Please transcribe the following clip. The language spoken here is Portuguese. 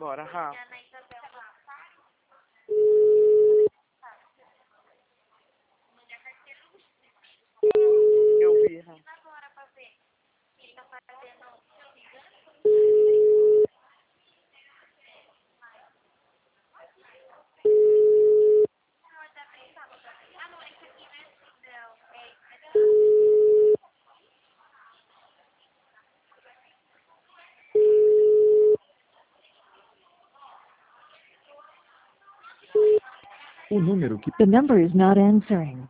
Bora, Rafa. Eu vi, Rafa. O número que... The number is not answering.